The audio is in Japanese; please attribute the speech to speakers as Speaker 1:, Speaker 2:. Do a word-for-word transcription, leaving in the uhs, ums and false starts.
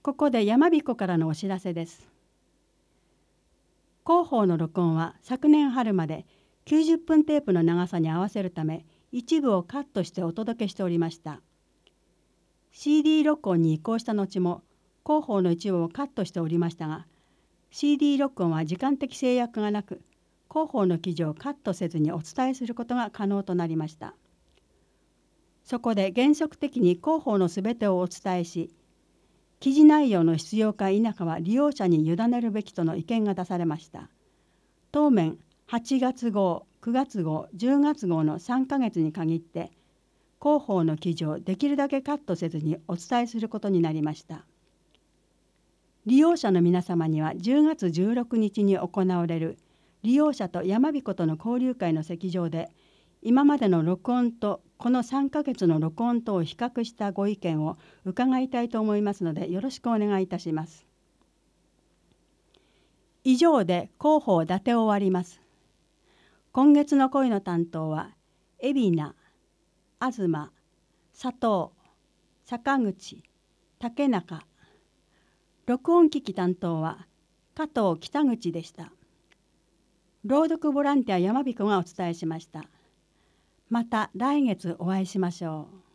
Speaker 1: ここで山彦からのお知らせです。広報の録音は昨年春まできゅうじゅっぷんテープの長さに合わせるため一部をカットしてお届けしておりました。シーディー 録音に移行した後も広報の一部をカットしておりましたが、シーディー 録音は時間的制約がなく、広報の記事をカットせずにお伝えすることが可能となりました。そこで原則的に広報のすべてをお伝えし、記事内容の必要か否かは利用者に委ねるべきとの意見が出されました。当面はちがつ号、くがつ号、じゅうがつ号のさんかげつに限って広報の記事をできるだけカットせずにお伝えすることになりました。利用者の皆様にはじゅうがつじゅうろくにちに行われる利用者と山彦との交流会の席上で今までの録音とこのさんかげつの録音とを比較したご意見を伺いたいと思いますのでよろしくお願いいたします。以上で広報伊達を終わります。今月の声の担当は海老名、東、佐藤、坂口、竹中。録音機器担当は加藤北口でした。朗読ボランティア山彦がお伝えしました。また来月お会いしましょう。